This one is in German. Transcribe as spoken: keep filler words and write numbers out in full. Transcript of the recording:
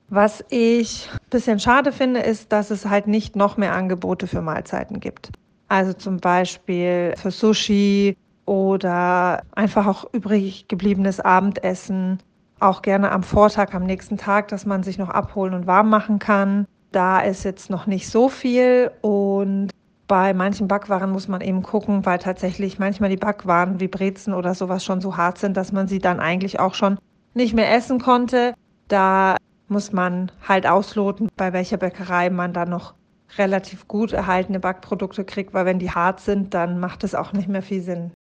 Was ich ein bisschen schade finde, ist, dass es halt nicht noch mehr Angebote für Mahlzeiten gibt. Also, zum Beispiel für Sushi oder einfach auch übrig gebliebenes Abendessen, auch gerne am Vortag, am nächsten Tag, dass man sich noch abholen und warm machen kann. Da ist jetzt noch nicht so viel und bei manchen Backwaren muss man eben gucken, weil tatsächlich manchmal die Backwaren wie Brezen oder sowas schon so hart sind, dass man sie dann eigentlich auch schon nicht mehr essen konnte. Da muss man halt ausloten, bei welcher Bäckerei man dann noch relativ gut erhaltene Backprodukte kriegt, weil wenn die hart sind, dann macht es auch nicht mehr viel Sinn.